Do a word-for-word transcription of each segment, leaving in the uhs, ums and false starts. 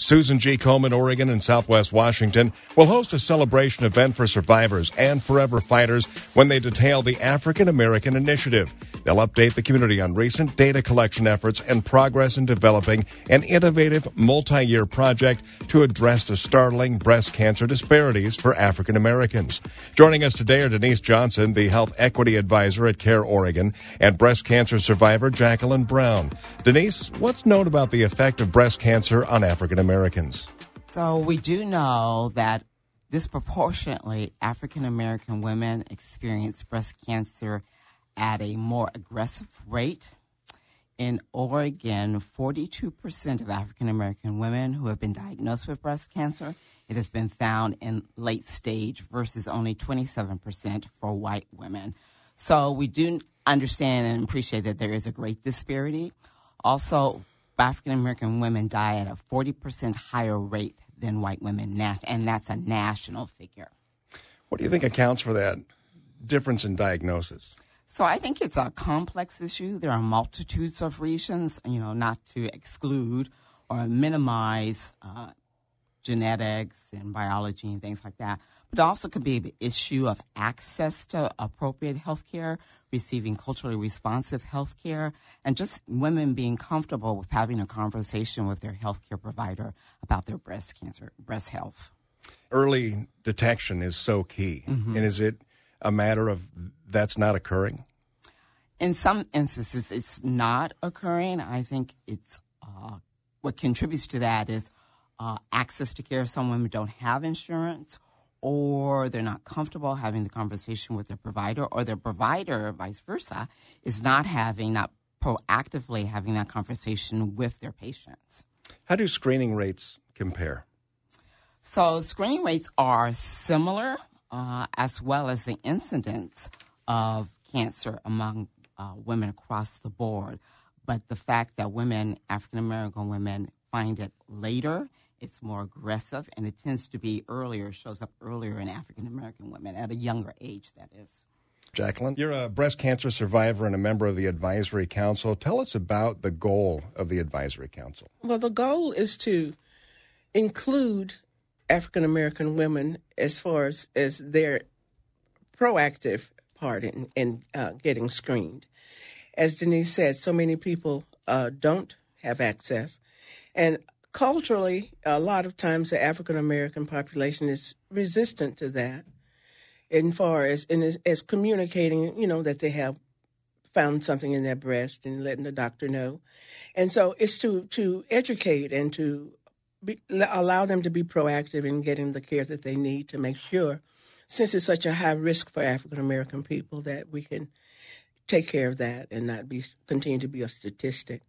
Susan G. Komen, Oregon, and Southwest Washington will host a celebration event for survivors and forever fighters when they detail the African American Initiative. They'll update the community on recent data collection efforts and progress in developing an innovative multi-year project to address the startling breast cancer disparities for African Americans. Joining us today are Denise Johnson, the Health Equity Advisor at CARE Oregon, and breast cancer survivor Jacqueline Brown. Denise, what's known about the effect of breast cancer on African Americans? So we do know that disproportionately African American women experience breast cancer at a more aggressive rate. In Oregon, forty-two percent of African American women who have been diagnosed with breast cancer, it has been found in late stage versus only twenty-seven percent for white women. So we do understand and appreciate that there is a great disparity. Also, African American women die at a forty percent higher rate than white women, and that's a national figure. What do you think accounts for that difference in diagnosis? So I think it's a complex issue. There are multitudes of reasons, you know, not to exclude or minimize uh, genetics and biology and things like that. But it also could be an issue of access to appropriate health care, receiving culturally responsive health care, and just women being comfortable with having a conversation with their health care provider about their breast cancer, breast health. Early detection is so key. Mm-hmm. And is it a matter of that's not occurring? In some instances, it's not occurring. I think it's uh, what contributes to that is uh, access to care. Some women don't have insurance, or they're not comfortable having the conversation with their provider, or their provider, vice versa, is not having, not proactively having that conversation with their patients. How do screening rates compare? So screening rates are similar, uh, as well as the incidence of cancer among uh, women across the board. But the fact that women, African-American women, find it later, it's more aggressive, and it tends to be earlier, shows up earlier in African-American women, at a younger age, that is. Jacqueline, you're a breast cancer survivor and a member of the Advisory Council. Tell us about the goal of the Advisory Council. Well, the goal is to include African-American women as far as, as their proactive part in, in uh, getting screened. As Denise said, so many people uh, don't have access, and culturally, a lot of times the African-American population is resistant to that in far as, in as, as communicating, you know, that they have found something in their breast and letting the doctor know. And so it's to, to educate and to be, allow them to be proactive in getting the care that they need to make sure, since it's such a high risk for African-American people, that we can take care of that and not be continue to be a statistic.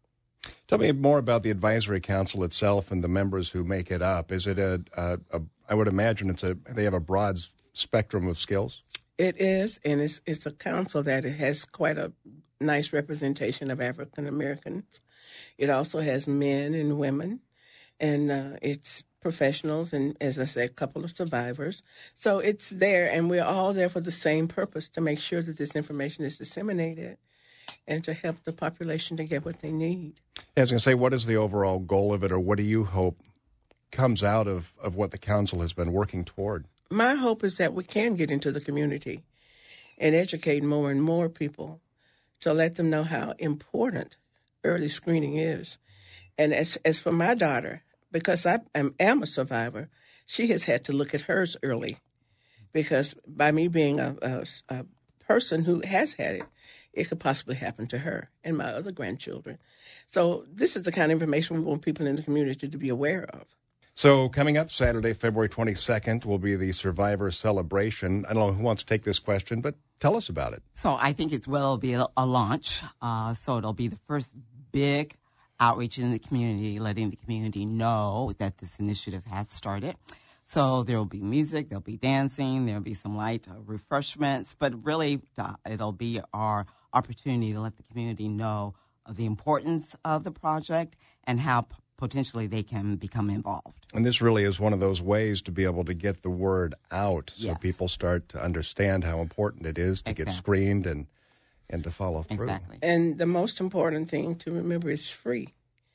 Tell me more about the Advisory Council itself and the members who make it up. Is it a, a, a I would imagine it's a, they have a broad spectrum of skills? It is, and it's, it's a council that it has quite a nice representation of African Americans. It also has men and women, and uh, it's professionals and, as I said, a couple of survivors. So it's there, and we're all there for the same purpose, to make sure that this information is disseminated and to help the population to get what they need. I was going to say, what is the overall goal of it, or what do you hope comes out of, of what the council has been working toward? My hope is that we can get into the community and educate more and more people to let them know how important early screening is. And as as for my daughter, because I am, am a survivor, she has had to look at hers early, because by me being a, a, a person who has had it, it could possibly happen to her and my other grandchildren. So this is the kind of information we want people in the community to be aware of. So coming up Saturday, February twenty-second, will be the Survivor Celebration. I don't know who wants to take this question, but tell us about it. So I think it's well, it'll be a, a launch. Uh, so it'll be the first big outreach in the community, letting the community know that this initiative has started. So there will be music, there'll be dancing, there'll be some light uh, refreshments, but really uh, it'll be our opportunity to let the community know of the importance of the project and how p- potentially they can become involved. And this really is one of those ways to be able to get the word out, so Yes. people start to understand how important it is to Exactly. get screened and, and to follow through. Exactly. And the most important thing to remember is free.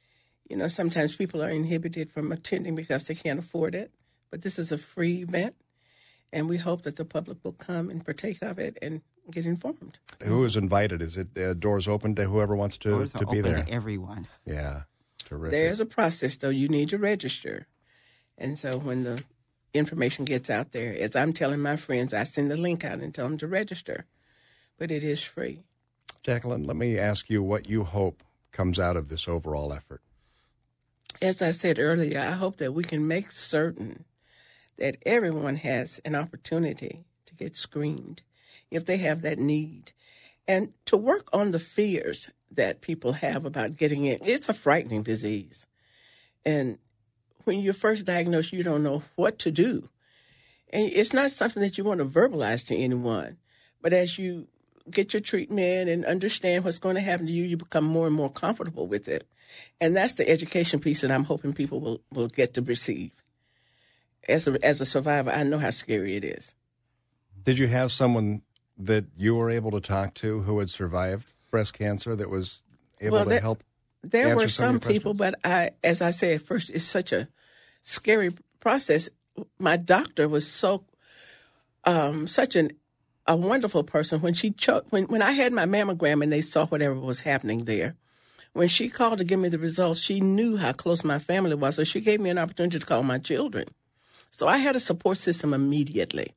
You know, sometimes people are inhibited from attending because they can't afford it. But this is a free event, and we hope that the public will come and partake of it and get informed. Who is invited? Is it uh, doors open to whoever wants to, doors to are be open there? to everyone. Yeah, terrific. There's a process, though. You need to register. And so when the information gets out there, as I'm telling my friends, I send the link out and tell them to register. But it is free. Jacqueline, let me ask you what you hope comes out of this overall effort. As I said earlier, I hope that we can make certain that everyone has an opportunity to get screened if they have that need, and to work on the fears that people have about getting it. It's a frightening disease. And when you're first diagnosed, you don't know what to do. And it's not something that you want to verbalize to anyone. But as you get your treatment and understand what's going to happen to you, you become more and more comfortable with it. And that's the education piece that I'm hoping people will, will get to receive. As a, as a survivor, I know how scary it is. Did you have someone that you were able to talk to who had survived breast cancer that was able well, to there, help? There were some, some people, but I, as I said, first, it's such a scary process. My doctor was so, um, such an a wonderful person. When she cho- when when I had my mammogram and they saw whatever was happening there, when she called to give me the results, she knew how close my family was, so she gave me an opportunity to call my children. So I had a support system immediately.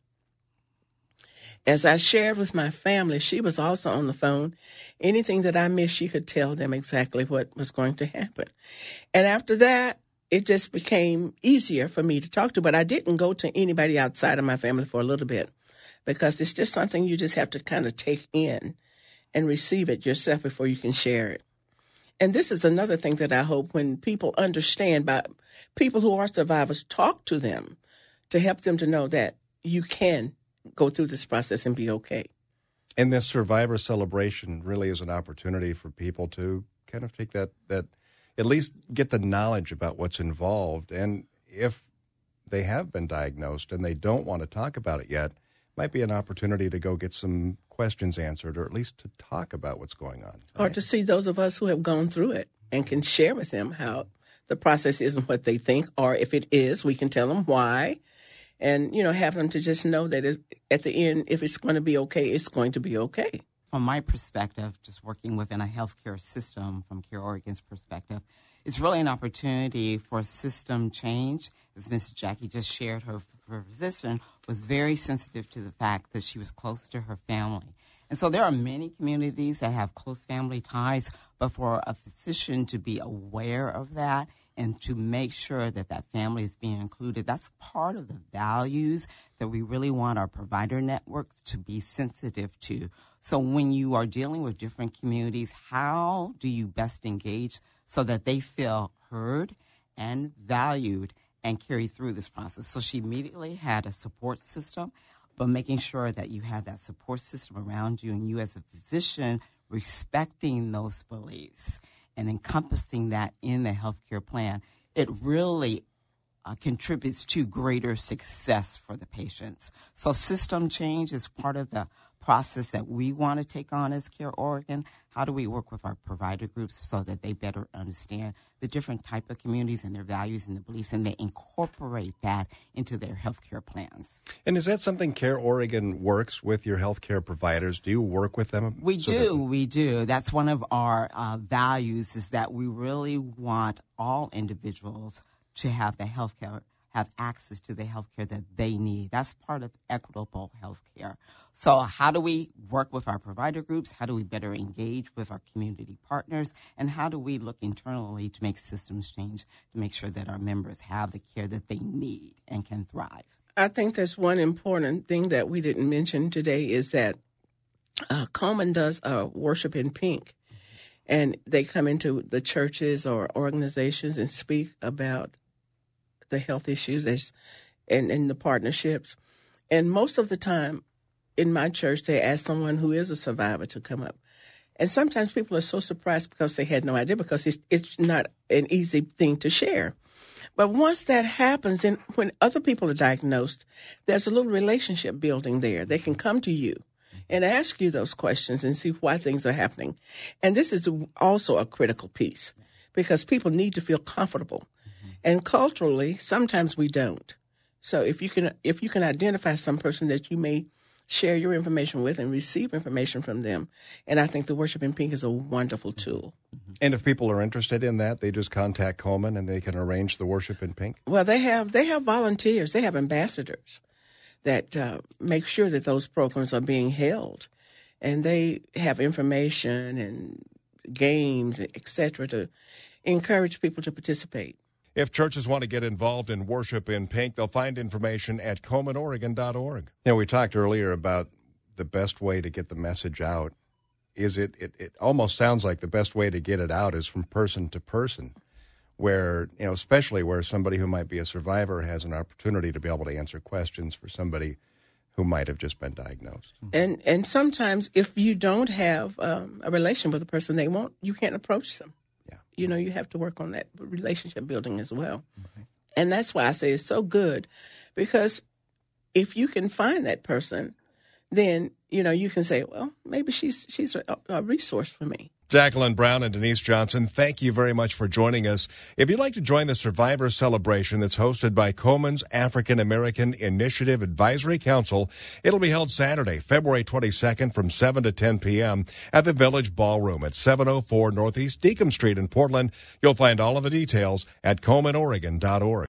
As I shared with my family, she was also on the phone. Anything that I missed, she could tell them exactly what was going to happen. And after that, it just became easier for me to talk to. But I didn't go to anybody outside of my family for a little bit, because it's just something you just have to kind of take in and receive it yourself before you can share it. And this is another thing that I hope when people understand, by people who are survivors, talk to them to help them to know that you can go through this process and be okay. And this survivor celebration really is an opportunity for people to kind of take that, that at least get the knowledge about what's involved. And if they have been diagnosed and they don't want to talk about it yet, might be an opportunity to go get some questions answered, or at least to talk about what's going on. Or to see those of us who have gone through it and can share with them how the process isn't what they think, or if it is, we can tell them why. And, you know, have them to just know that it, at the end, if it's going to be okay, it's going to be okay. From my perspective, just working within a healthcare system, from Care Oregon's perspective, it's really an opportunity for system change. As Miz Jackie just shared, her, her physician was very sensitive to the fact that she was close to her family. And so there are many communities that have close family ties, but for a physician to be aware of that and to make sure that that family is being included, that's part of the values that we really want our provider networks to be sensitive to. So when you are dealing with different communities, how do you best engage so that they feel heard and valued and carry through this process? So she immediately had a support system, but making sure that you have that support system around you, and you as a physician respecting those beliefs and encompassing that in the healthcare plan, it really uh, contributes to greater success for the patients. So system change is part of the process that we want to take on as Care Oregon. How do we work with our provider groups so that they better understand the different type of communities and their values and the beliefs, and they incorporate that into their healthcare plans? And is that something Care Oregon works with your healthcare providers? Do you work with them? We so do, that- we do. That's one of our uh, values, is that we really want all individuals to have the healthcare, have access to the healthcare that they need. That's part of equitable healthcare. So how do we work with our provider groups? How do we better engage with our community partners? And how do we look internally to make systems change to make sure that our members have the care that they need and can thrive? I think there's one important thing that we didn't mention today, is that uh, Komen does uh, worship in pink. And they come into the churches or organizations and speak about the health issues as, and, and the partnerships. And most of the time in my church, they ask someone who is a survivor to come up. And sometimes people are so surprised because they had no idea, because it's, it's not an easy thing to share. But once that happens, and when other people are diagnosed, there's a little relationship building there. They can come to you and ask you those questions and see why things are happening. And this is also a critical piece, because people need to feel comfortable. Mm-hmm. And culturally, sometimes we don't. So if you can if you can identify some person that you may share your information with and receive information from them, and I think the Worship in Pink is a wonderful tool. And if people are interested in that, they just contact Komen and they can arrange the Worship in Pink? Well, they have they have volunteers. They have ambassadors that uh, make sure that those programs are being held. And they have information and games, et cetera, to encourage people to participate. If churches want to get involved in Worship in Pink, they'll find information at komen oregon dot org. You know, we talked earlier about the best way to get the message out. Is it, it, it almost sounds like the best way to get it out is from person to person, where, you know, especially where somebody who might be a survivor has an opportunity to be able to answer questions for somebody who might have just been diagnosed. And and sometimes if you don't have um, a relation with the person, they won't, you can't approach them. Yeah. You know, you have to work on that relationship building as well. Mm-hmm. And that's why I say it's so good, because if you can find that person, then, you know, you can say, well, maybe she's she's a, a resource for me. Jacqueline Brown and Denise Johnson, thank you very much for joining us. If you'd like to join the Survivor Celebration that's hosted by Komen's African American Initiative Advisory Council, it'll be held Saturday, February twenty-second from seven to ten p.m. at the Village Ballroom at seven oh four Northeast Deacon Street in Portland. You'll find all of the details at komen oregon dot org.